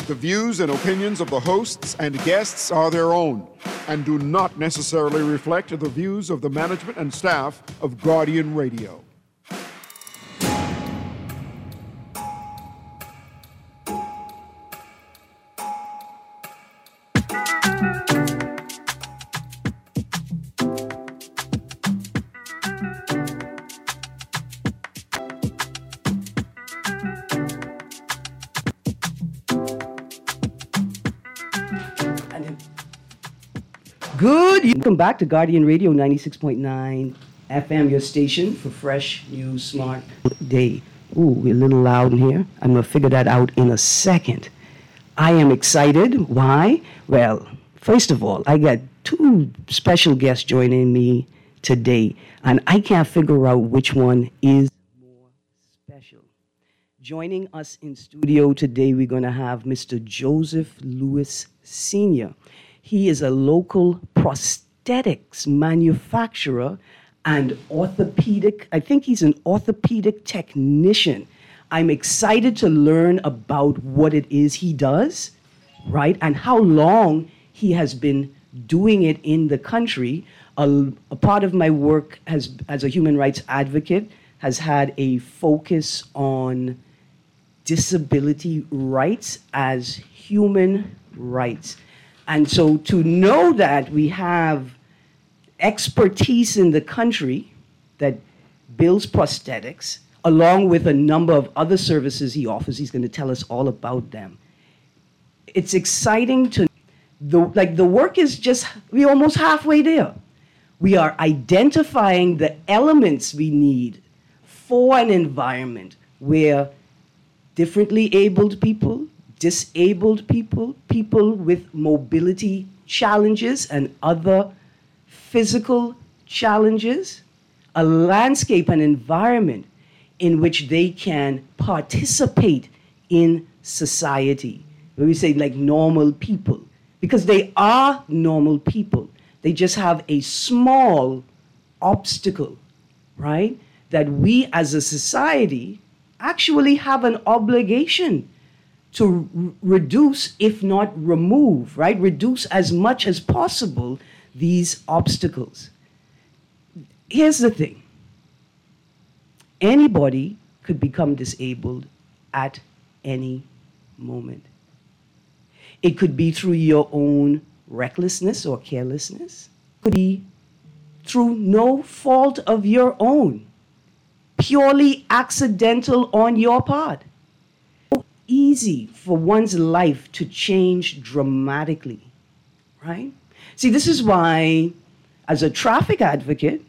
The views and opinions of the hosts and guests are their own and do not necessarily reflect the views of the management and staff of Guardian Radio. Welcome back to Guardian Radio 96.9 FM, your station for fresh, new, smart day. Ooh, we're a little loud in here. I'm going to figure that out in a second. I am excited. Why? Well, first of all, I got two special guests joining me today, and I can't figure out which one is more special. Joining us in studio today, we're going to have Mr. Joseph Lewis Sr. He is a local prosthetics manufacturer and I think he's an orthopedic technician. I'm excited to learn about what it is he does, right? And how long he has been doing it in the country. A part of my work as a human rights advocate has had a focus on disability rights as human rights. And so to know that we have expertise in the country that builds prosthetics, along with a number of other services he offers, he's going to tell us all about them. It's exciting to, the work is we're almost halfway there. We are identifying the elements we need for an environment where differently abled people, disabled people, people with mobility challenges and other physical challenges, a landscape, an environment in which they can participate in society. When we say like normal people, because they are normal people. They just have a small obstacle, right? That we as a society actually have an obligation to reduce, if not remove, right? Reduce as much as possible these obstacles. Here's the thing. Anybody could become disabled at any moment. It could be through your own recklessness or carelessness. It could be through no fault of your own, purely accidental on your part. Easy for one's life to change dramatically, right? See, this is why, as a traffic advocate,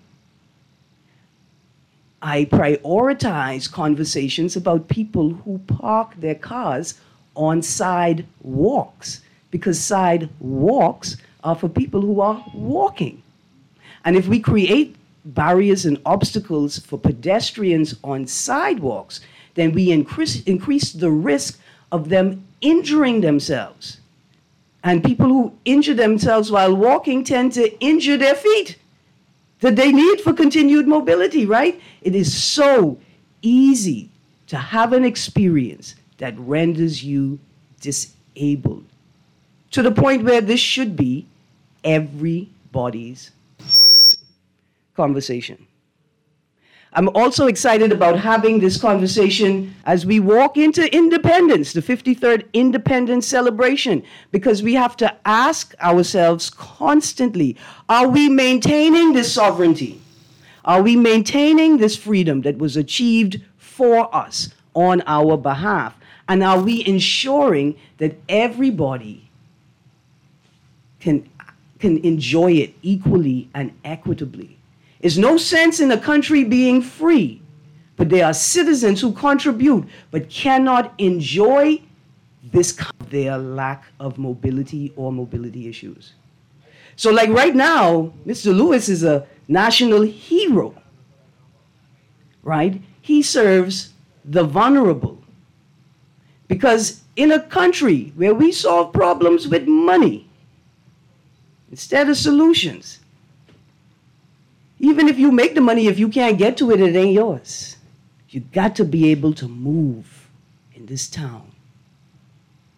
I prioritize conversations about people who park their cars on sidewalks, because sidewalks are for people who are walking. And if we create barriers and obstacles for pedestrians on sidewalks, then we increase the risk of them injuring themselves. And people who injure themselves while walking tend to injure their feet that they need for continued mobility, right? It is so easy to have an experience that renders you disabled, to the point where this should be everybody's conversation. I'm also excited about having this conversation as we walk into Independence, the 53rd Independence celebration, because we have to ask ourselves constantly, are we maintaining this sovereignty? Are we maintaining this freedom that was achieved for us on our behalf? And are we ensuring that everybody can enjoy it equally and equitably? There's no sense in a country being free, but there are citizens who contribute but cannot enjoy their lack of mobility or mobility issues. So like right now, Mr. Lewis is a national hero, right? He serves the vulnerable. Because in a country where we solve problems with money instead of solutions, even if you make the money, if you can't get to it, it ain't yours. You got to be able to move in this town.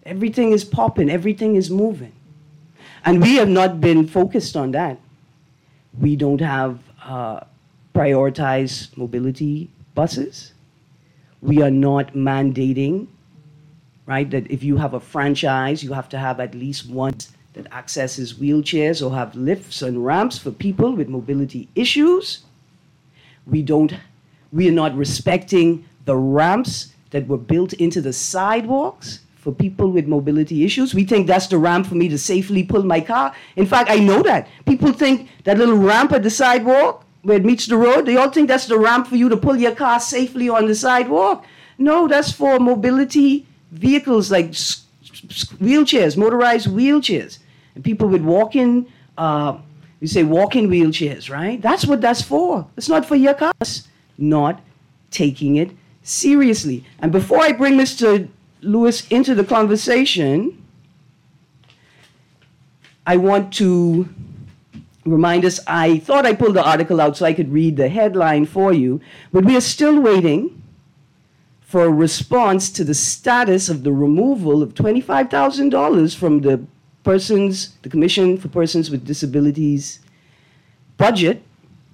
Everything is popping, everything is moving. And we have not been focused on that. We don't have prioritized mobility buses. We are not mandating, right, that if you have a franchise, you have to have at least one that accesses wheelchairs or have lifts and ramps for people with mobility issues. We are not respecting the ramps that were built into the sidewalks for people with mobility issues. We think that's the ramp for me to safely pull my car. In fact, I know that. People think that little ramp at the sidewalk where it meets the road, they all think that's the ramp for you to pull your car safely on the sidewalk. No, that's for mobility vehicles like wheelchairs, motorized wheelchairs. And people with walk-in wheelchairs, right? That's what that's for. It's not for your cars. Not taking it seriously. And before I bring Mr. Lewis into the conversation, I want to remind us, I thought I pulled the article out so I could read the headline for you, but we are still waiting for a response to the status of the removal of $25,000 from the Commission for Persons with Disabilities budget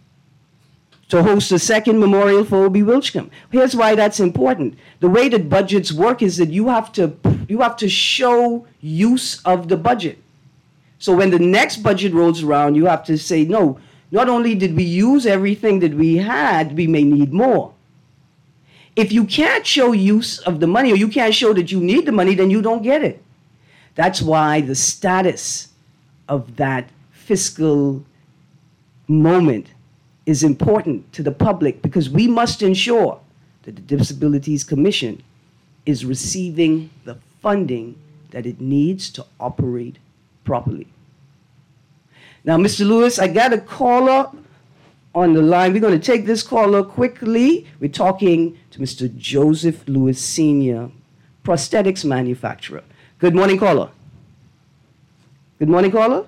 to host a second memorial for Obie Wilchcombe. Here's why that's important. The way that budgets work is that you have to show use of the budget. So when the next budget rolls around, you have to say, no, not only did we use everything that we had, we may need more. If you can't show use of the money, or you can't show that you need the money, then you don't get it. That's why the status of that fiscal moment is important to the public, because we must ensure that the Disabilities Commission is receiving the funding that it needs to operate properly. Now, Mr. Lewis, I got a caller on the line. We're going to take this caller quickly. We're talking to Mr. Joseph Lewis Sr., prosthetics manufacturer. Good morning, caller. Good morning, caller.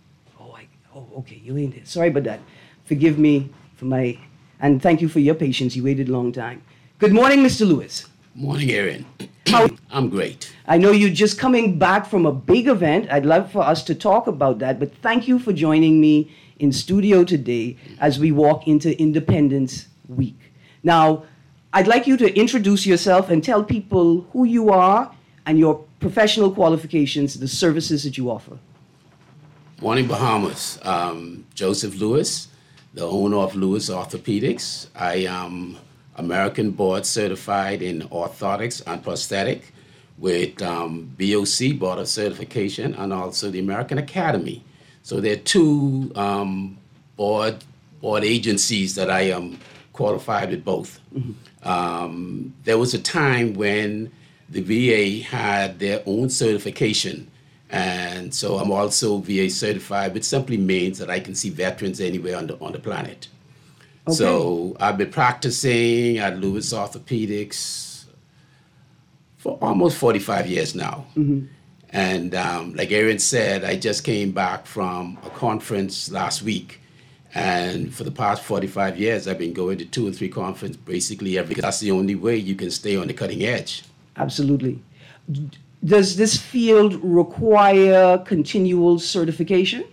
Okay, you ain't there. Sorry about that. Forgive me and thank you for your patience. You waited a long time. Good morning, Mr. Lewis. Morning, Aaron. I'm great. I know you're just coming back from a big event. I'd love for us to talk about that, but thank you for joining me in studio today as we walk into Independence Week. Now, I'd like you to introduce yourself and tell people who you are and your professional qualifications, the services that you offer. Morning, Bahamas. Joseph Lewis, the owner of Lewis Orthopedics. I am American board certified in orthotics and prosthetic with BOC, Board of Certification, and also the American Academy. So there are two board agencies that I am qualified with both. Mm-hmm. There was a time when the VA had their own certification, and so I'm also VA certified, which simply means that I can see veterans anywhere on the planet. Okay. So I've been practicing at Lewis Orthopedics for almost 45 years now. Mm-hmm. And like Aaron said, I just came back from a conference last week. And for the past 45 years, I've been going to 2 or 3 conferences basically every, because that's the only way you can stay on the cutting edge. Absolutely. Does this field require continual certification?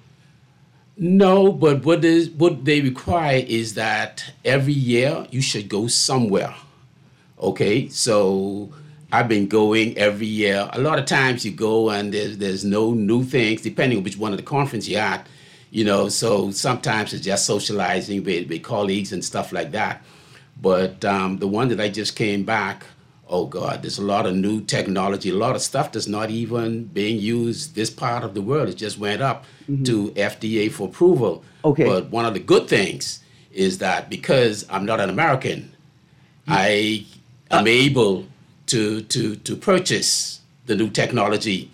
No, but what they require is that every year you should go somewhere. Okay, so I've been going every year. A lot of times you go and there's no new things, depending on which one of the conference you're at. You know, so sometimes it's just socializing with colleagues and stuff like that. But the one that I just came back, oh God, there's a lot of new technology, a lot of stuff that's not even being used this part of the world. It just went up to FDA for approval. Okay. But one of the good things is that because I'm not an American, I am able to purchase the new technology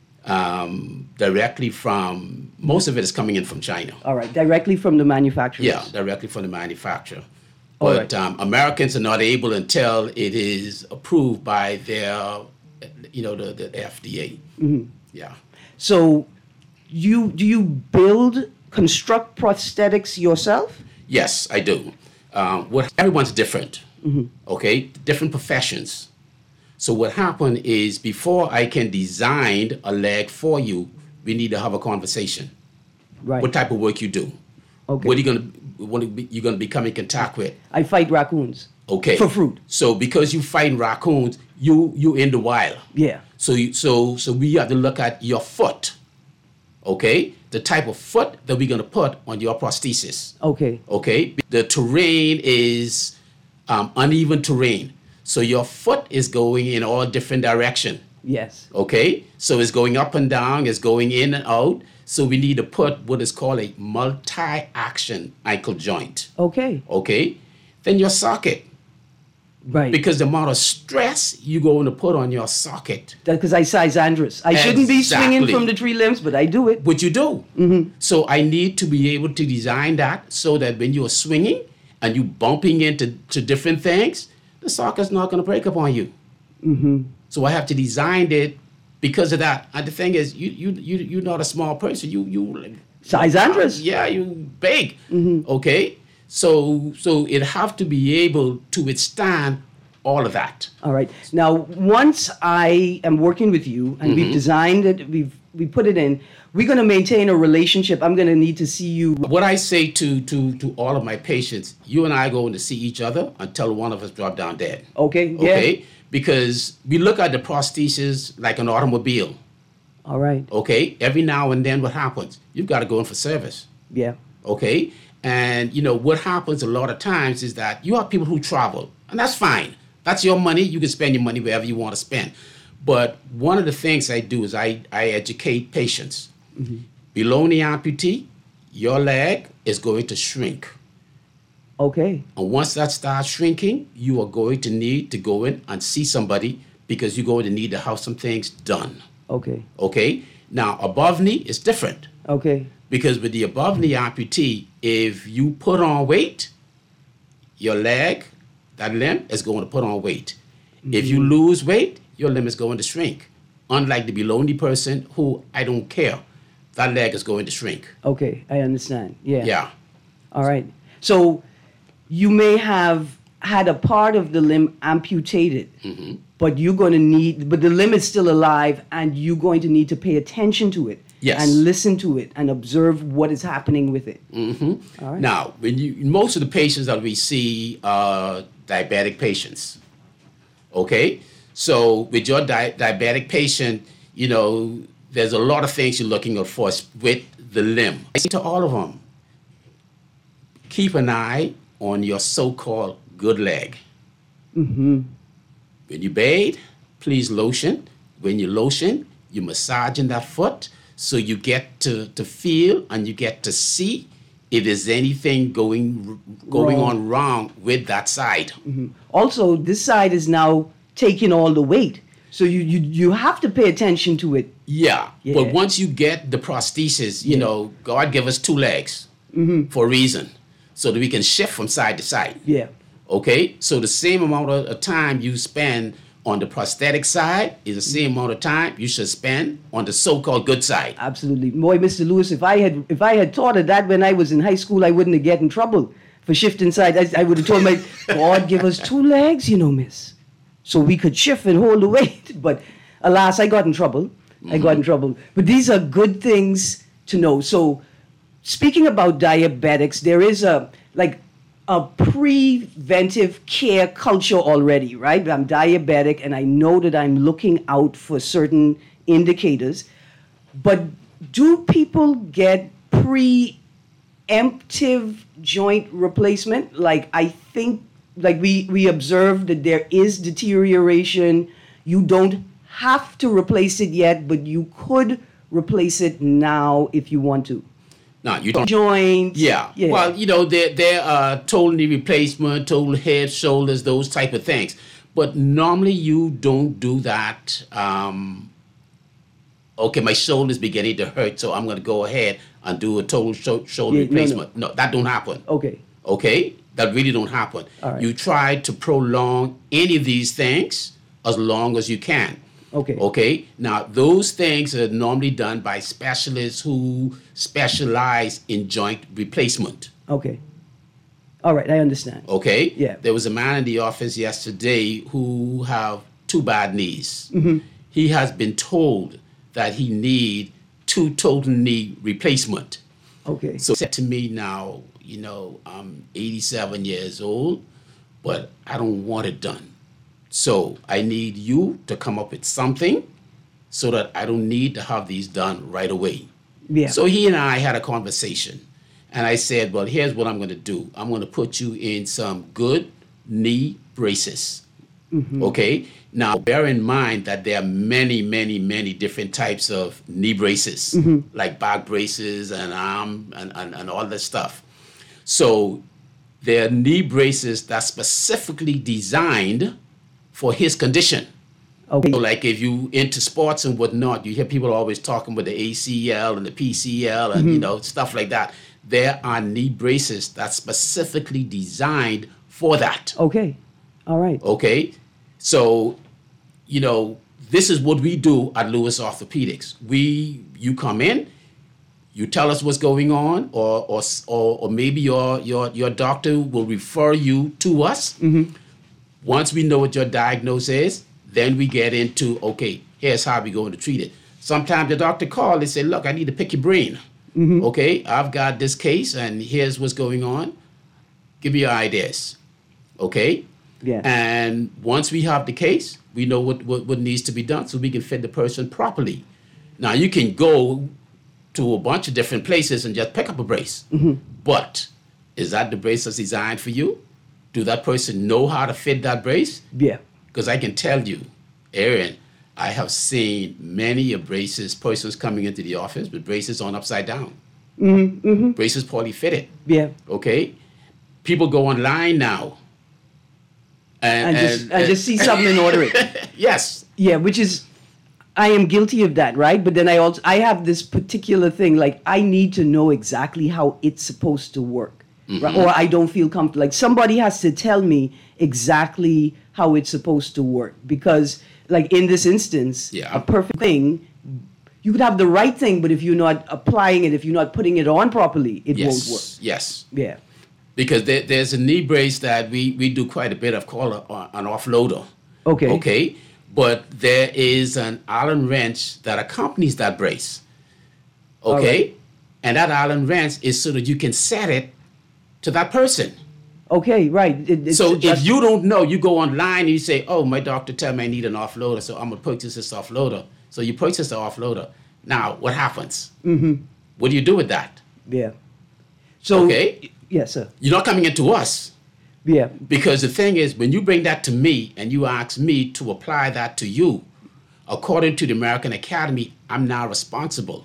directly from, most of it is coming in from China. All right, directly from the manufacturers. Yeah, directly from the manufacturer. But right. Americans are not able until it is approved by their, the FDA. Mm-hmm. Yeah. So do you construct prosthetics yourself? Yes, I do. Everyone's different, okay? Different professions. So what happened is before I can design a leg for you, we need to have a conversation. Right. What type of work you do? Okay. What are you gonna be coming in contact with? I fight raccoons. Okay. For fruit. So because you fighting raccoons, you in the wild. Yeah. So we have to look at your foot. Okay? The type of foot that we're gonna put on your prosthesis. Okay. Okay? The terrain is uneven terrain. So your foot is going in all different direction. Yes. Okay? So it's going up and down, it's going in and out. So we need to put what is called a multi-action ankle joint. Okay. Okay? Then your socket. Right. Because the amount of stress you're going to put on your socket. Because I size Andrus. I shouldn't be swinging Exactly. from the three limbs, but I do it. What you do. Mm-hmm. So I need to be able to design that so that when you're swinging and you bumping into different things, the socket's not going to break up on you. Mm-hmm. So I have to design it because of that. And the thing is, you're not a small person. You Size Andrus. Yeah, you big. Mm-hmm. Okay. So it have to be able to withstand all of that. All right. Now, once I am working with you and we've designed it, we put it in, we're going to maintain a relationship. I'm going to need to see you. What I say to all of my patients, you and I are going to see each other until one of us drop down dead. Okay. Yeah. Okay? Because we look at the prosthesis like an automobile. All right. Okay? Every now and then what happens? You've got to go in for service. Yeah. Okay? And, what happens a lot of times is that you have people who travel, and that's fine. That's your money. You can spend your money wherever you want to spend. But one of the things I do is I educate patients. Mm-hmm. Below the amputee, your leg is going to shrink. Okay. And once that starts shrinking, you are going to need to go in and see somebody because you're going to need to have some things done. Okay. Okay? Now, above knee is different. Okay. Because with the above knee amputee, if you put on weight, your leg, that limb is going to put on weight. Mm-hmm. If you lose weight, your limb is going to shrink. Unlike the below knee person who, I don't care, that leg is going to shrink. Okay, I understand. Yeah. Yeah. All right. So you may have had a part of the limb amputated, but but the limb is still alive and you're going to need to pay attention to it. Yes. And listen to it and observe what is happening with it. Mm-hmm. All right. Now, most of the patients that we see are diabetic patients. Okay? So with your diabetic patient, there's a lot of things you're looking out for with the limb. I say to all of them, keep an eye on your so-called good leg. Mm-hmm. When you bathe, please lotion. When you lotion, you massage in that foot so you get to feel and you get to see if there's anything going on wrong with that side. Mm-hmm. Also, this side is now taking all the weight. So you have to pay attention to it. Yeah. But once you get the prosthesis, God give us two legs for a reason, so that we can shift from side to side. Yeah. Okay? So the same amount of time you spend on the prosthetic side is the same amount of time you should spend on the so-called good side. Absolutely. Boy, Mr. Lewis, if I had thought of that when I was in high school, I wouldn't have get in trouble for shifting sides. I would have told my God, give us two legs, miss, so we could shift and hold the weight. But alas, I got in trouble. But these are good things to know. So speaking about diabetics, there is a preventive care culture already, right? I'm diabetic and I know that I'm looking out for certain indicators. But do people get preemptive joint replacement? We observed that there is deterioration. You don't have to replace it yet, but you could replace it now if you want to. No, you don't. Joints. Yeah. Well, there are total knee replacement, total head, shoulders, those type of things. But normally you don't do that. Okay, my shoulder's beginning to hurt, so I'm going to go ahead and do a total shoulder replacement. No, that don't happen. Okay. Okay? That really don't happen. All right. You try to prolong any of these things as long as you can. Okay. Okay. Now, those things are normally done by specialists who specialize in joint replacement. Okay. All right. I understand. Okay. Yeah. There was a man in the office yesterday who have two bad knees. He has been told that he need 2 total knee replacement. Okay. So he said to me now, I'm 87 years old, but I don't want it done. So I need you to come up with something so that I don't need to have these done right away. Yeah. So he and I had a conversation, and I said, well, here's what I'm going to do. I'm going to put you in some good knee braces. Okay? Now, bear in mind that there are many, many, many different types of knee braces, like back braces and arm and all that stuff. So there are knee braces that's specifically designed for his condition. Okay. So like if you into sports and whatnot, you hear people always talking about the ACL and the PCL and stuff like that. There are knee braces that's specifically designed for that. Okay. All right. Okay. So, this is what we do at Lewis Orthopedics. You come in, you tell us what's going on, or maybe your doctor will refer you to us. Once we know what your diagnosis is, then we get into, okay, here's how we're going to treat it. Sometimes the doctor calls and say, look, I need to pick your brain. Okay, I've got this case and here's what's going on. Give me your ideas. Okay? Yeah. And once we have the case, we know what needs to be done so we can fit the person properly. Now, you can go to a bunch of different places and just pick up a brace. But is that the brace that's designed for you? Do that person know how to fit that brace? Yeah. Because I can tell you, Aaron, I have seen many persons coming into the office with braces on upside down. Braces poorly fitted. Yeah. Okay? People go online now. And just see something and order it. Yes. Yeah, which is, I am guilty of that, right? But then I have this particular thing, like I need to know exactly how it's supposed to work, right? Or I don't feel comfortable. Like somebody has to tell me exactly how it's supposed to work, because like in this instance, a perfect thing, you could have the right thing, but if you're not applying it, if you're not putting it on properly, it won't work. Yes. Yeah. Because there's a knee brace that we do quite a bit of called an offloader. Okay. Okay. But there is an Allen wrench that accompanies that brace. Okay. Right. And that Allen wrench is so that you can set it to that person. Okay, right. So if you don't know, you go online and you say, oh, my doctor tell me I need an offloader, so I'm going to purchase this offloader. So you purchase the offloader. Now, what happens? What do you do with that? Yeah. So, okay. Yes, sir. You're not coming into us. Yeah. Because the thing is, when you bring that to me and you ask me to apply that to you, according to the American Academy, I'm now responsible.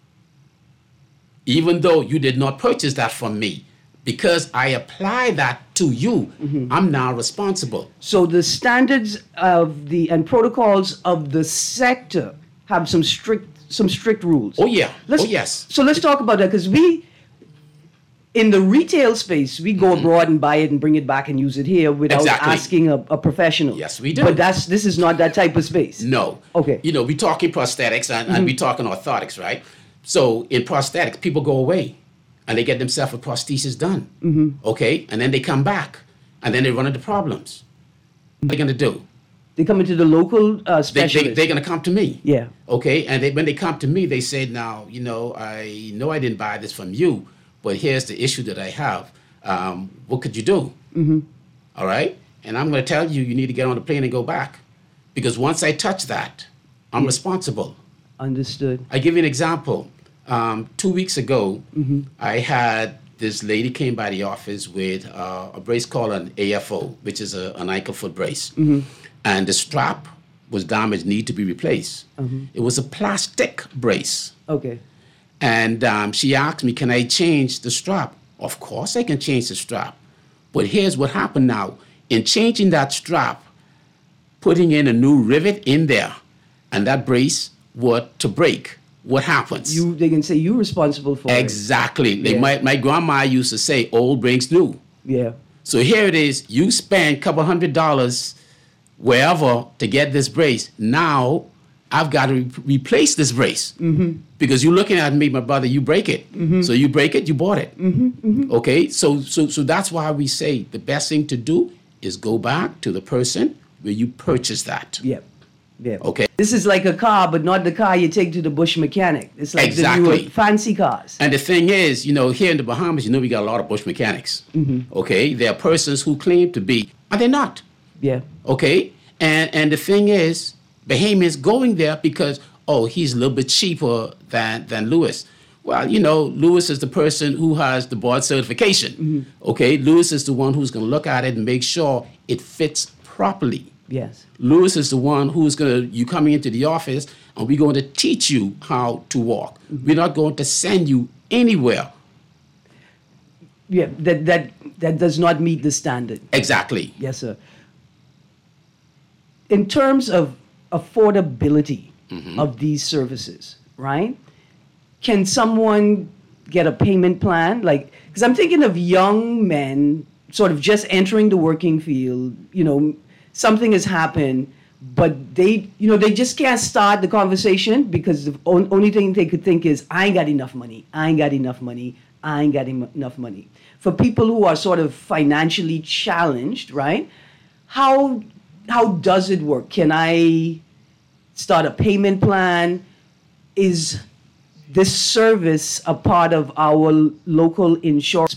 Even though you did not purchase that from me. Because I apply that to you, I'm now responsible. So the standards and protocols of the sector have some strict rules. Oh yeah. Yes. So let's talk about that, because in the retail space, we go abroad and buy it and bring it back and use it here without asking a professional. Yes, we do. But this is not that type of space. No. Okay. We talking prosthetics and we talking orthotics, right? So in prosthetics, people go away. And they get themselves a prosthesis done, okay? And then they come back, and then they run into problems. What are they going to do? They come into the local specialist. They're going to come to me. Yeah. Okay? And when they come to me, they say, now, I know I didn't buy this from you, but here's the issue that I have. What could you do? All right? And I'm going to tell you, you need to get on the plane and go back. Because once I touch that, I'm responsible. Understood. I give you an example. 2 weeks ago, I had this lady came by the office with a brace called an AFO, which is an ankle foot brace. And the strap was damaged, needed to be replaced. It was a plastic brace. Okay. And she asked me, can I change the strap? Of course I can change the strap. But here's what happened now. In changing that strap, putting in a new rivet in there, and that brace were to break. What happens? They can say you're responsible for it. Exactly. Yeah. My grandma used to say, old brings new. Yeah. So here it is. You spend a couple $100 wherever to get this brace. Now I've got to replace this brace. Because you're looking at me, my brother, you break it. So you break it, you bought it. Okay? So that's why we say the best thing to do is go back to the person where you purchase that. Yep. Yeah. Okay. This is like a car, but not the car you take to the Bush mechanic. It's like the newer fancy cars. And the thing is, here in the Bahamas, we got a lot of Bush mechanics. Okay. There are persons who claim to be, and they're not. Yeah. Okay. And the thing is, Bahamians going there because, he's a little bit cheaper than Lewis. Well, Lewis is the person who has the board certification. Okay. Lewis is the one who's going to look at it and make sure it fits properly. Yes. Lewis is the one who's you coming into the office, and we're going to teach you how to walk. We're not going to send you anywhere. Yeah, that does not meet the standard. Exactly. Yes, sir. In terms of affordability of these services, right? Can someone get a payment plan? Because I'm thinking of young men sort of just entering the working field, something has happened, but they just can't start the conversation because the only thing they could think is, I ain't got enough money. For people who are sort of financially challenged, right? How does it work? Can I start a payment plan? Is this service a part of our local insurance?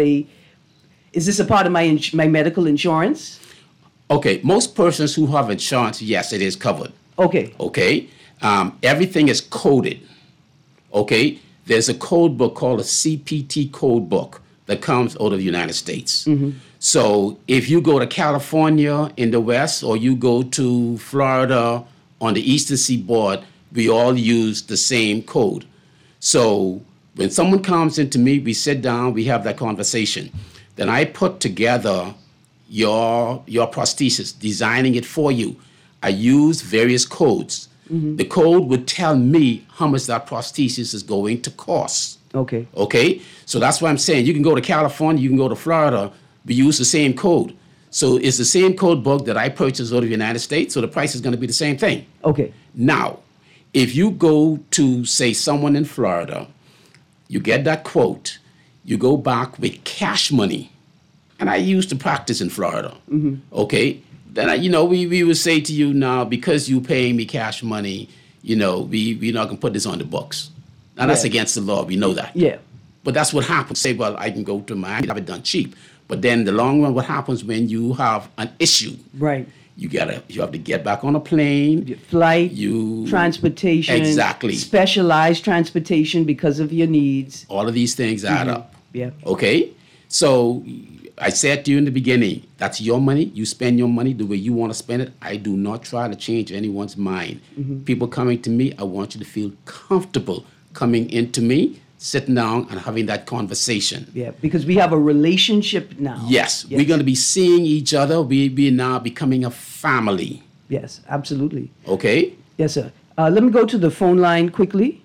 Is this a part of my medical insurance? Okay, most persons who have insurance, yes, it is covered. Okay. Okay, everything is coded. Okay, there's a code book called a CPT code book that comes out of the United States. So if you go to California in the West or you go to Florida on the Eastern Seaboard, we all use the same code. So when someone comes into me, we sit down, we have that conversation. Then I put together your prosthesis, designing it for you. I use various codes. The code would tell me how much that prosthesis is going to cost. Okay. Okay? So that's why I'm saying you can go to California, you can go to Florida, we use the same code. So it's the same code book that I purchased out of the United States, so the price is going to be the same thing. Okay. Now, if you go to, say, someone in Florida, you get that quote, you go back with cash money. And I used to practice in Florida. Okay, then we would say to you now, because you paying me cash money, we're not gonna put this on the books. Now that's against the law. We know that. Yeah. But that's what happens. Say, well, I can go to Miami, have it done cheap. But then the long run, what happens when you have an issue? Right. You have to get back on a plane. Flight, transportation. Exactly. Specialized transportation because of your needs. All of these things add up. Yeah. Okay. So I said to you in the beginning, that's your money. You spend your money the way you want to spend it. I do not try to change anyone's mind. People coming to me, I want you to feel comfortable coming into me, sitting down and having that conversation. Yeah, because we have a relationship now. Yes. We're going to be seeing each other. We're now becoming a family. Yes, absolutely. Okay? Yes, sir. Let me go to the phone line quickly.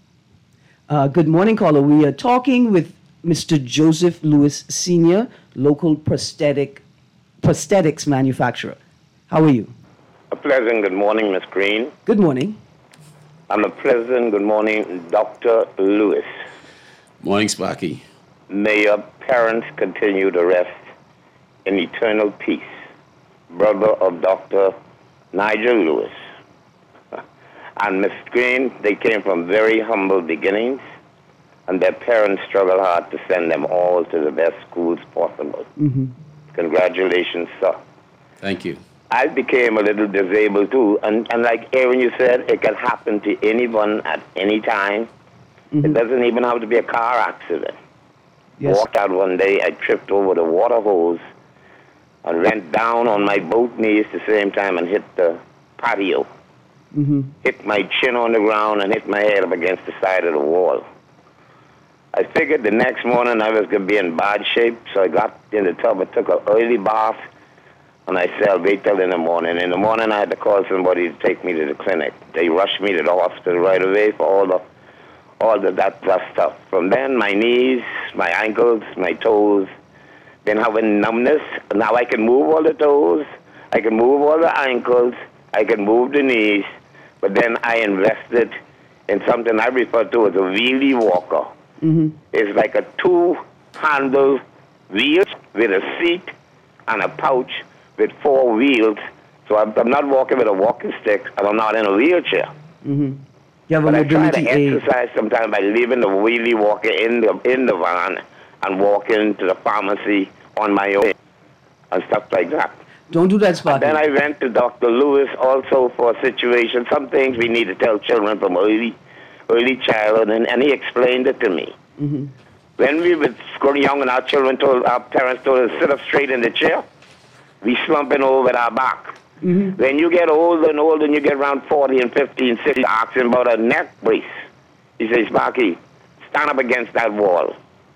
Good morning, caller. We are talking with Mr. Joseph Lewis Sr., local prosthetics manufacturer. How are you? A pleasant good morning, Miss Green. Good morning. And a pleasant good morning, Dr. Lewis. Morning, Sparky. May your parents continue to rest in eternal peace. Brother of Dr. Nigel Lewis. And Miss Green, they came from very humble beginnings, and their parents struggled hard to send them all to the best schools possible. Congratulations, sir. Thank you. I became a little disabled too, and like Aaron, you said, it can happen to anyone at any time. It doesn't even have to be a car accident. Yes. Walked out one day, I tripped over the water hose and went down on my both knees at the same time and hit the patio. Hit my chin on the ground and hit my head up against the side of the wall. I figured the next morning I was going to be in bad shape, so I got in the tub and took an early bath, and I said, I'll wait till in the morning. In the morning, I had to call somebody to take me to the clinic. They rushed me to the hospital right away for all that stuff. From then, my knees, my ankles, my toes, been having numbness. Now I can move all the toes, I can move all the ankles, I can move the knees, but then I invested in something I refer to as a wheelie walker. It's like a two-handle wheel with a seat and a pouch with 4 wheels So I'm not walking with a walking stick, and I'm not in a wheelchair. Mm-hmm. You have a But I try mobility to aid. exercise sometimes by leaving the wheelie walker in the van and walking to the pharmacy on my own and stuff like that. Don't do that, Sparky. Then I went to Dr. Lewis also for a situation. Some things we need to tell children from early childhood, and he explained it to me. Mm-hmm. When we were young and our parents told us sit up straight in the chair, we slumping over with our back. Mm-hmm. When you get older and older and you get around 40 and 50 and 60, asking about a neck brace. He says, Sparky, stand up against that wall.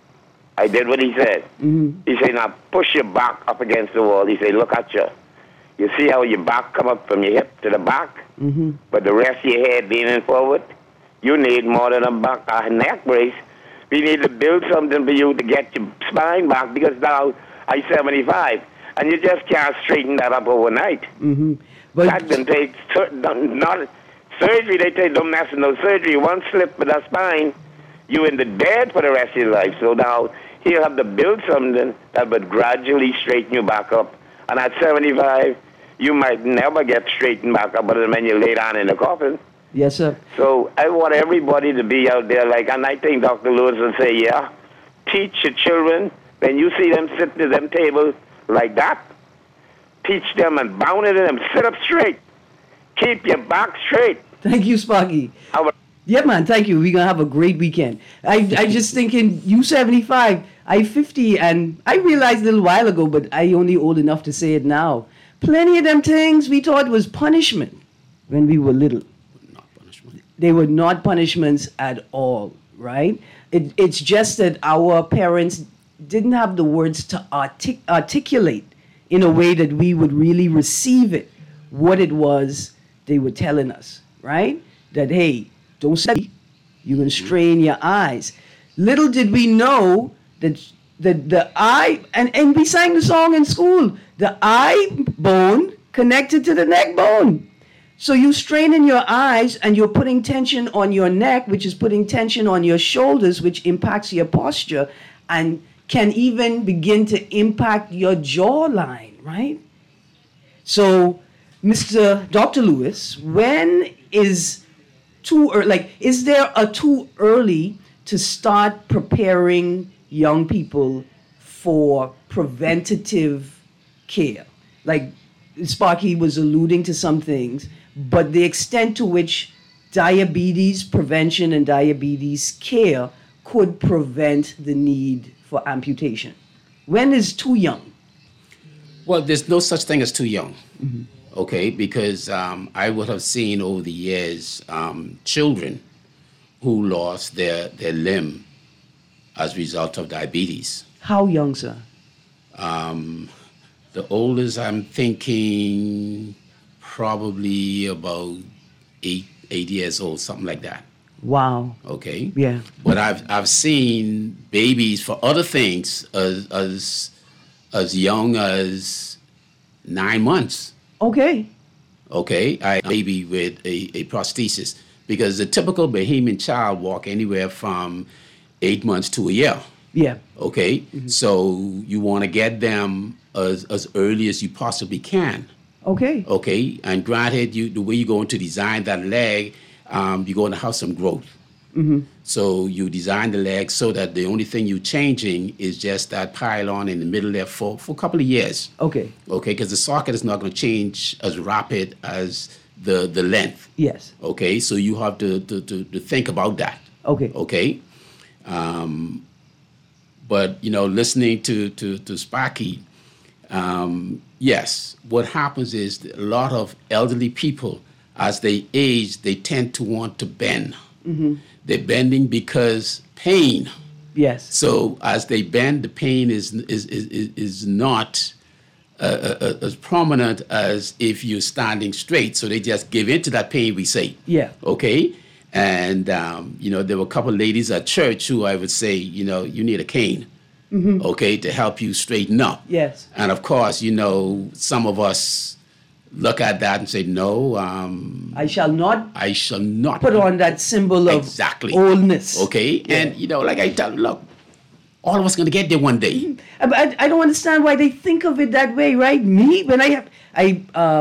I did what he said. Mm-hmm. He said, now push your back up against the wall. He said, look at you. You see how your back come up from your hip to the back? Mm-hmm. But the rest of your head leaning forward? You need more than a neck brace. We need to build something for you to get your spine back because now I'm 75 and you just can't straighten that up overnight. Mm-hmm. But That can take, not surgery, they say don't mess with no surgery. One slip with that spine, you in the dead for the rest of your life. So now he'll have to build something that would gradually straighten you back up. And at 75, you might never get straightened back up other than when you lay down in the coffin. yes, sir. So I want everybody to be out there and I think Dr. Lewis will say, yeah, teach your children, when you see them sitting at them tables like that, teach them and bound it in them, sit up straight. Keep your back straight. Thank you, Sparky. Yeah, man, thank you. We're going to have a great weekend. I just thinking, you 75, I 50, and I realized a little while ago, but I only old enough to say it now. Plenty of them things we thought was punishment when we were little. Not punishment. They were not punishments at all, right? It's just that our parents didn't have the words to articulate in a way that we would really receive it, what it was they were telling us, right? That, hey, don't study, you can strain your eyes. Little did we know that the eye, and we sang the song in school, the eye bone connected to the neck bone. So you straining your eyes and you're putting tension on your neck, which is putting tension on your shoulders, which impacts your posture and can even begin to impact your jawline, right? So, Mr. Dr. Lewis, when is too early? Like, is there a too early to start preparing young people for preventative care? Like, Sparky was alluding to some things, but the extent to which diabetes prevention and diabetes care could prevent the need for amputation. When is too young? Well, there's no such thing as too young, okay? Because I would have seen over the years children who lost their limb as a result of diabetes. How young, sir? The oldest, I'm thinking probably about 8 years old, something like that. Wow. Okay. Yeah. But I've seen babies for other things as young as 9 months. Okay. Okay, I had a baby with a prosthesis because the typical Bahamian child walk anywhere from 8 months to a year. Yeah. Okay, so you want to get them as early as you possibly can. Okay. Okay, and granted, the way you're going to design that leg, you're going to have some growth. So you design the leg so that the only thing you're changing is just that pylon in the middle there for a couple of years. Okay. Okay, because the socket is not going to change as rapid as the length. Yes. Okay, so you have to think about that. Okay. Okay. But, listening to Sparky, yes, what happens is that a lot of elderly people, as they age, they tend to want to bend. They're bending because pain. Yes. So as they bend, the pain is not as prominent as if you're standing straight. So they just give in to that pain, we say. Yeah. Okay. And, there were a couple of ladies at church who I would say, you need a cane, okay, to help you straighten up. Yes. And, of course, some of us look at that and say, no. I shall not Put on that symbol of oldness. Okay. Yeah. And, like I tell them, look, all of us going to get there one day. I don't understand why they think of it that way, right? Me, when I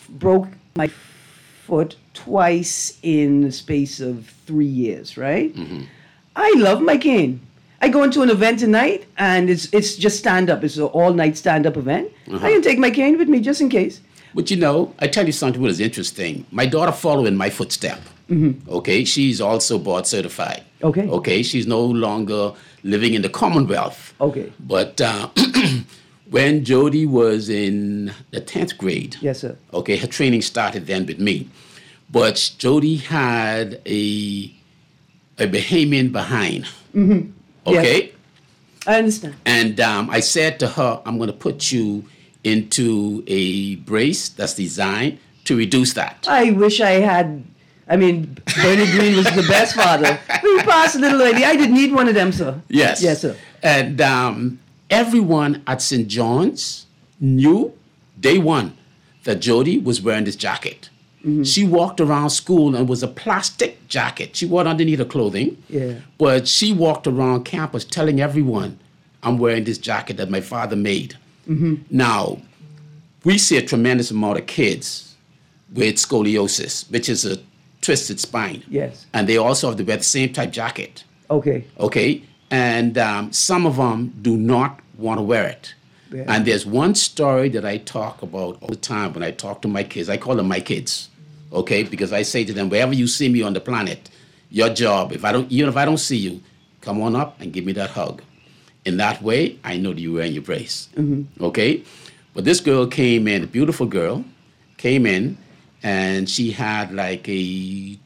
broke my foot twice in the space of 3 years, right? Mm-hmm. I love my cane. I go into an event tonight, and it's just stand-up. It's an all-night stand-up event. I can take my cane with me just in case. But you know, I tell you something that is interesting. My daughter followed in my footstep. Mm-hmm. Okay, she's also board certified. Okay. Okay, she's no longer living in the Commonwealth. Okay. But when Jody was in the 10th grade, Yes, sir. okay, her training started then with me. But Jody had a Bahamian behind. Mm-hmm. Okay. Yes. I understand. And I said to her, I'm going to put you into a brace that's designed to reduce that. I wish I had. I mean, Bernard Green was the best father. Will you pass a little lady? I didn't need one of them, sir. Yes. Yes, sir. And everyone at St. John's knew day one that Jody was wearing this jacket. Mm-hmm. She walked around school and it was a plastic jacket. She wore it underneath her clothing. Yeah. But she walked around campus telling everyone, I'm wearing this jacket that my father made. Mm-hmm. Now, we see a tremendous amount of kids with scoliosis, which is a twisted spine. Yes. And they also have to wear the same type jacket. Okay. Okay? And some of them do not want to wear it. Yeah. And there's one story that I talk about all the time when I talk to my kids. I call them my kids, okay? Because I say to them, wherever you see me on the planet, your job, even if I don't see you, come on up and give me that hug. In that way, I know that you're wearing your brace, okay? But this girl came in, a beautiful girl, came in, and she had like a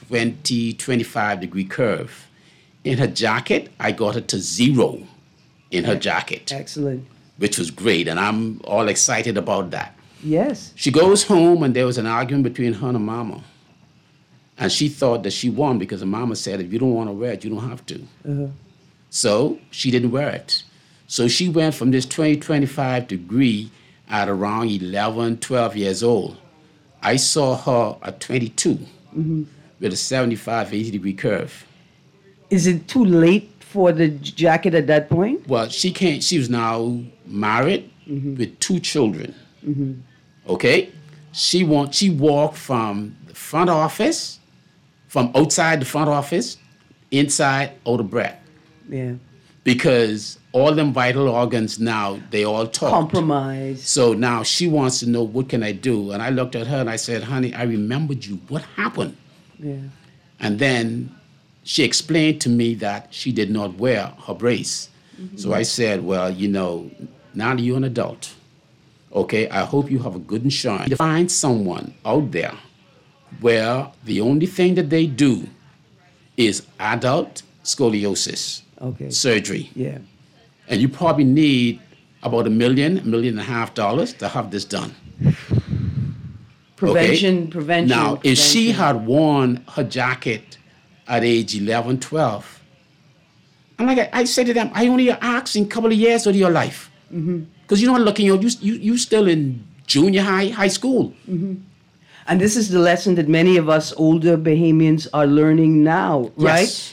25 degree curve. In her jacket, I got her to 0 in her jacket. Excellent. Which was great, and I'm all excited about that. Yes. She goes home, and there was an argument between her and her mama. And she thought that she won because her mama said, if you don't want to wear it, you don't have to. Uh-huh. So she didn't wear it. So she went from this 25 degree at around 11, 12 years old. I saw her at 22 with a 75, 80 degree curve. Is it too late for the jacket at that point? Well, she was now married with 2 children. Okay? She walked from the front office, from outside the front office, inside out of breath. Yeah. Because all them vital organs now, they all talk. Compromise. So now she wants to know, what can I do? And I looked at her and I said, honey, I remembered you. What happened? Yeah. And then she explained to me that she did not wear her brace. So I said, well, now that you're an adult, okay, I hope you have a good insurance. Find someone out there where the only thing that they do is adult scoliosis surgery. Yeah. And you probably need about $1 million, $1.5 million to have this done. Prevention. Now, if she had worn her jacket at age 11, 12, and like I said to them, I only asked in a couple of years of your life. Because you're not looking, you still in junior high school. And this is the lesson that many of us older Bahamians are learning now, right? Yes.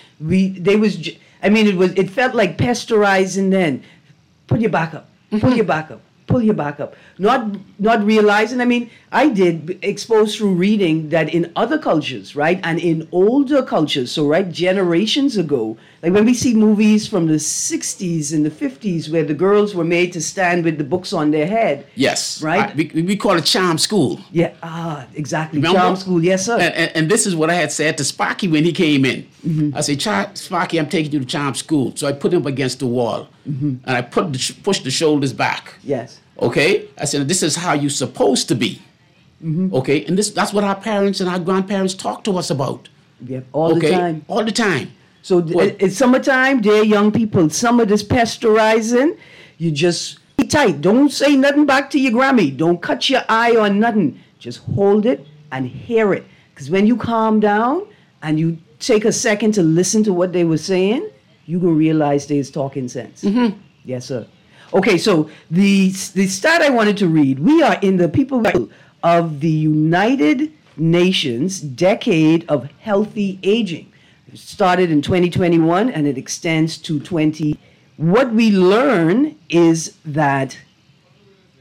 It felt like pasteurizing then. Pull your back up, pull your back up, pull your back up. Not realizing, I did exposed through reading that in other cultures, right? And in older cultures, so right, generations ago, like when we see movies from the 60s and the 50s where the girls were made to stand with the books on their head. Yes. Right? We call it charm school. Yeah, exactly. Remember? Charm school, yes, sir. And this is what I had said to Sparky when he came in. I said, Sparky, I'm taking you to charm school. So I put him against the wall. And I pushed the shoulders back. Yes. Okay? I said, this is how you're supposed to be. Okay? And that's what our parents and our grandparents talk to us about. Yeah, all the time. All the time. So it's summertime, dear young people. Some of this pasteurizing, you just be tight. Don't say nothing back to your Grammy. Don't cut your eye on nothing. Just hold it and hear it. Because when you calm down and you take a second to listen to what they were saying, you can realize they's talking sense. Yes, sir. Okay, so the stat I wanted to read, we are in the people of the United Nations Decade of Healthy Aging. It started in 2021 and it extends to 20. What we learn is that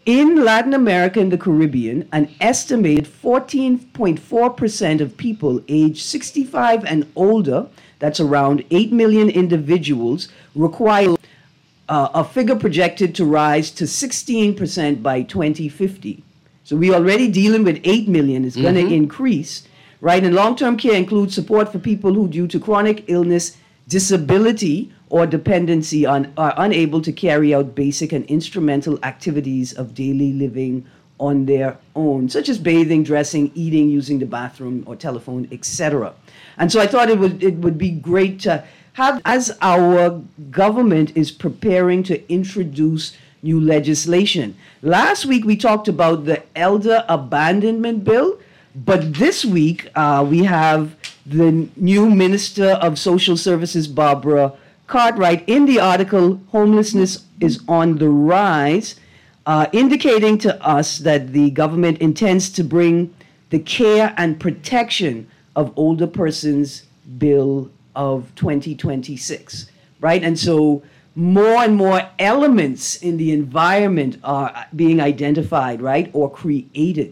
In Latin America and the Caribbean, an estimated 14.4% of people aged 65 and older, that's around 8 million individuals, require a figure projected to rise to 16% by 2050. So we're already dealing with 8 million. It's going to increase, right? And long-term care includes support for people who, due to chronic illness, disability, or dependency, are unable to carry out basic and instrumental activities of daily living on their own, such as bathing, dressing, eating, using the bathroom or telephone, etc. And so I thought it would be great to have, as our government is preparing to introduce new legislation. Last week we talked about the elder abandonment bill, but this week we have the new Minister of Social Services, Barbara Cartwright. In the article, homelessness is on the rise, indicating to us that the government intends to bring the Care and Protection of Older Persons Bill of 2026, right? And so more and more elements in the environment are being identified, right, or created.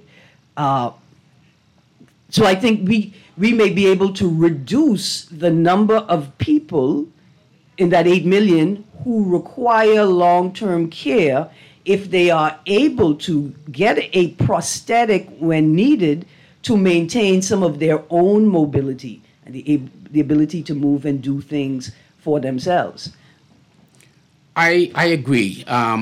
So I think we may be able to reduce the number of people in that 8 million who require long-term care if they are able to get a prosthetic when needed to maintain some of their own mobility and the ability to move and do things for themselves. I agree.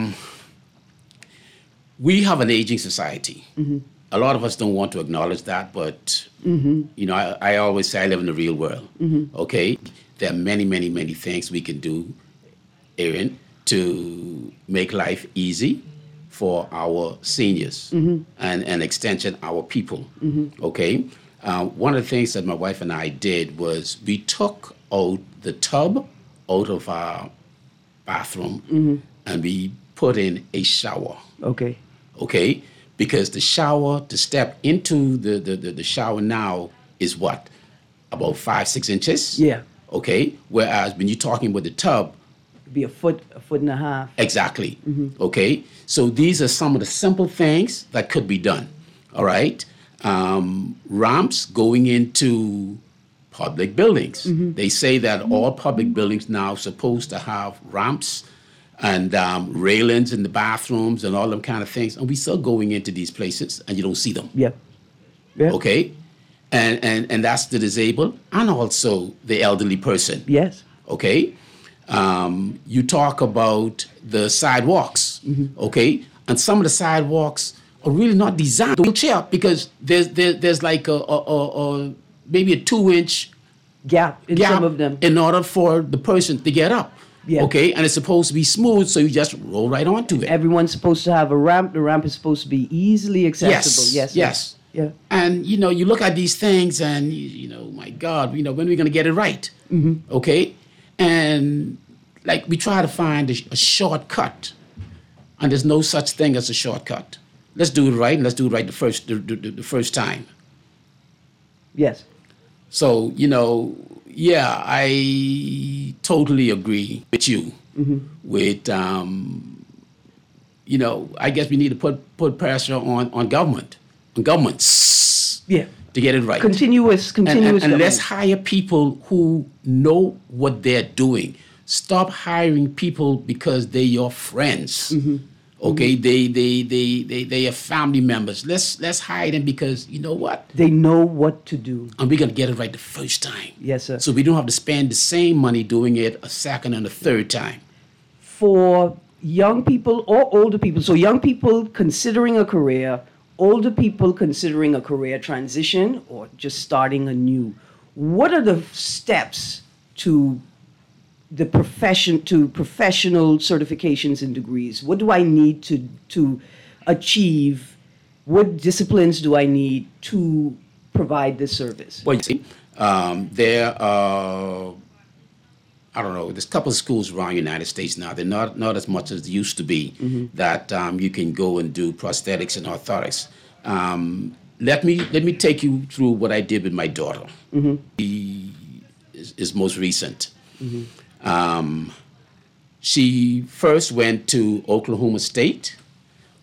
We have an aging society. A lot of us don't want to acknowledge that, but you know, I always say I live in the real world. Okay, there are many, many, many things we can do, Aaron, to make life easy for our seniors and extension our people. Okay, one of the things that my wife and I did was we took out the tub out of our bathroom and we put in a shower. Okay. Okay, because the shower, to step into the shower now is what? About 5-6 inches? Yeah. Okay, whereas when you're talking about the tub, It'd be a foot and a half. exactly. Okay, so these are some of the simple things that could be done. All right, ramps going into public buildings. They say that all public buildings now are supposed to have ramps and railings in the bathrooms and all them kind of things, and we still going into these places and you don't see them. Yeah. Okay, and that's the disabled and also the elderly person. Yes. Okay, you talk about the sidewalks. Okay, and some of the sidewalks are really not designed to wheelchair because there's like a maybe a 2-inch Gap in some of them. in order for the person to get up. Yeah. Okay, and it's supposed to be smooth, so you just roll right onto it. Everyone's supposed to have a ramp. The ramp is supposed to be easily accessible. Yes. Yes. Yeah. And you know, you look at these things, and you know, my God, you know, when are we going to get it right? Okay, and like we try to find a shortcut, and there's no such thing as a shortcut. Let's do it right, and let's do it right the first time. Yes. So, you know, yeah, I totally agree with you. With, you know, I guess we need to put pressure on governments. Yeah. To get it right. Continuous. And government. let's hire people who know what they're doing. Stop hiring people because they're your friends. Okay, they are family members. Let's hire them because you know what? They know what to do. And we're gonna get it right the first time. Yes, sir. So we don't have to spend the same money doing it a second and a third time. For young people or older people, so young people considering a career, older people considering a career transition or just starting anew, what are the steps to the profession, to professional certifications and degrees? What do I need to achieve? What disciplines do I need to provide this service? Well, you see, there are, I don't know, there's a couple of schools around the United States now. They're not as much as they used to be that you can go and do prosthetics and orthotics. Let me take you through what I did with my daughter. He is most recent. She first went to Oklahoma State,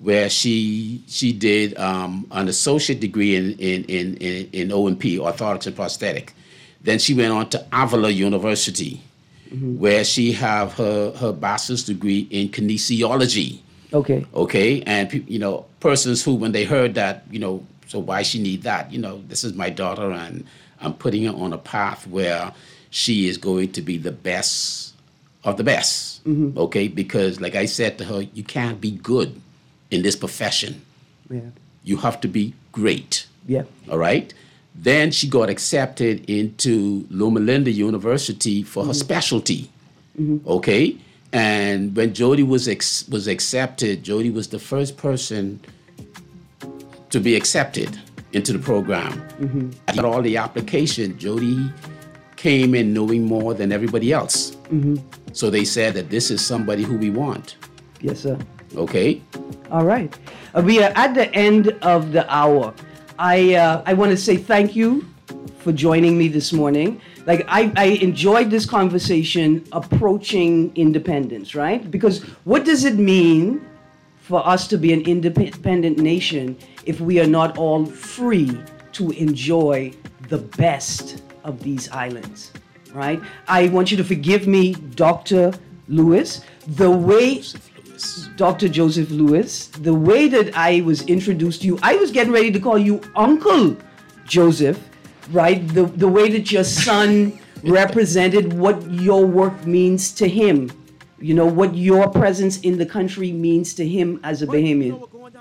where she did an associate degree in O&P, orthotics and prosthetic. Then she went on to Avila University, where she have her bachelor's degree in kinesiology. Okay. Okay, and persons who, when they heard that, so why she need that? This is my daughter, and I'm putting her on a path where she is going to be the best of the best. Okay, because like I said to her, you can't be good in this profession. Yeah. You have to be great. Yeah. All right. Then she got accepted into Loma Linda University for her specialty. Okay. And when Jody was accepted, Jody was the first person to be accepted into the program. I got all the application. Jody came in knowing more than everybody else. So they said that this is somebody who we want. Yes, sir. Okay. All right. We are at the end of the hour. I want to say thank you for joining me this morning. Like, I enjoyed this conversation approaching independence, right? Because what does it mean for us to be an independent nation if we are not all free to enjoy the best of these islands, right? I want you to forgive me, Dr. Lewis, the way... Dr. Joseph Lewis, the way that I was introduced to you, I was getting ready to call you Uncle Joseph, right? The way that your son represented what your work means to him, what your presence in the country means to him as a Bahamian.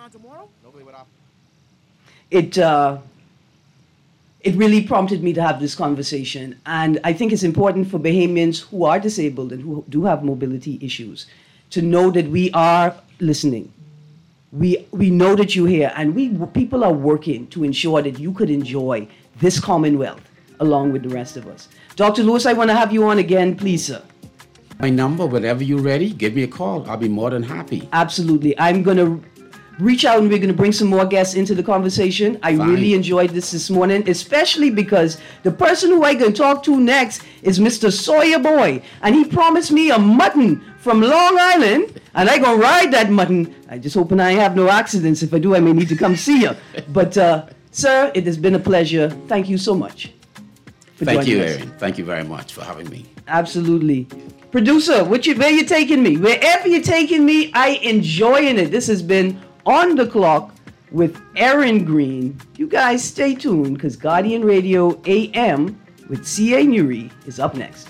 It really prompted me to have this conversation. And I think it's important for Bahamians who are disabled and who do have mobility issues to know that we are listening. We know that you're here, and people are working to ensure that you could enjoy this Commonwealth along with the rest of us. Dr. Lewis, I want to have you on again, please, sir. My number, whenever you're ready, give me a call. I'll be more than happy. Absolutely. I'm going to reach out and we're going to bring some more guests into the conversation. I really enjoyed this morning, especially because the person who I'm going to talk to next is Mr. Sawyer Boy. And he promised me a mutton from Long Island, and I'm going to ride that mutton. I just hope I have no accidents. If I do, I may need to come see you. But, sir, it has been a pleasure. Thank you so much. Thank you, Aaron. Thank you very much for having me. Absolutely. Producer, where you taking me? Wherever you're taking me, I enjoying it. This has been On the Clock with Aaron Green. You guys stay tuned, because Guardian Radio AM with C.A. Nuri is up next.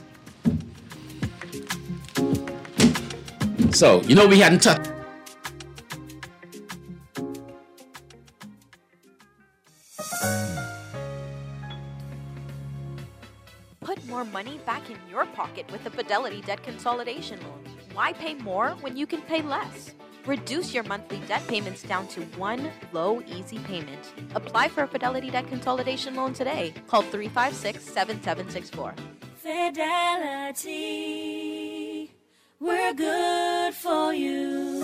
So, we hadn't touched. Put more money back in your pocket with the Fidelity Debt Consolidation Loan. Why pay more when you can pay less? Reduce your monthly debt payments down to one low, easy payment. Apply for a Fidelity Debt Consolidation Loan today. Call 356-7764. Fidelity, we're good for you.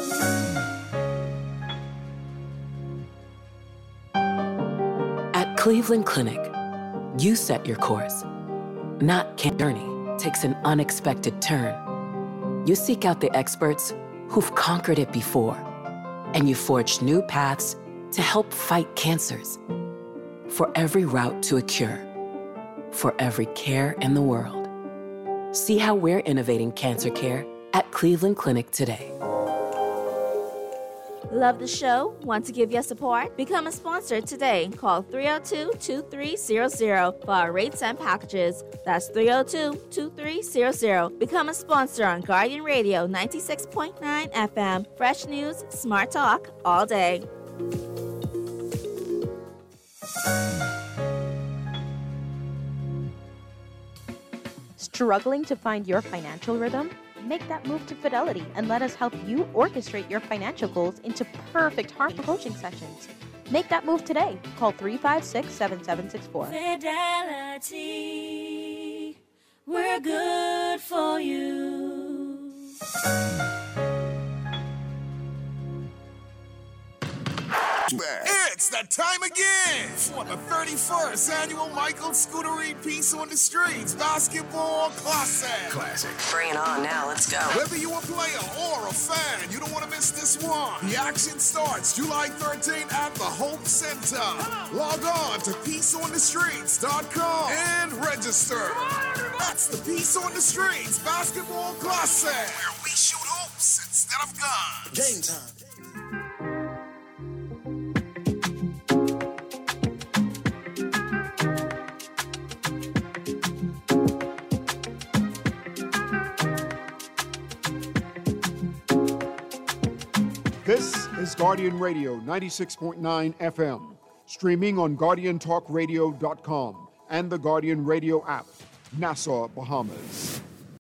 At Cleveland Clinic, you set your course. Not journey takes an unexpected turn. You seek out the experts who've conquered it before, and you forge new paths to help fight cancers. For every route to a cure, for every care in the world. See how we're innovating cancer care at Cleveland Clinic today. Love the show? Want to give your support? Become a sponsor today. Call 302-2300 for our rates and packages. That's 302-2300. Become a sponsor on Guardian Radio 96.9 FM. Fresh news, smart talk, all day. Struggling to find your financial rhythm? Make that move to Fidelity and let us help you orchestrate your financial goals into perfect Harper coaching sessions. Make that move today. Call 356-7764. Fidelity, we're good for you. It's that time again for the 31st annual Michael Scudery Peace on the Streets Basketball Classic. Bring it on now, let's go. Whether you're a player or a fan, you don't want to miss this one. The action starts July 13th at the Hope Center. Log on to peaceonthestreets.com and register. That's the Peace on the Streets Basketball Classic, where we shoot hoops instead of guns. Game time. This is Guardian Radio 96.9 FM, streaming on GuardianTalkRadio.com and the Guardian Radio app, Nassau, Bahamas.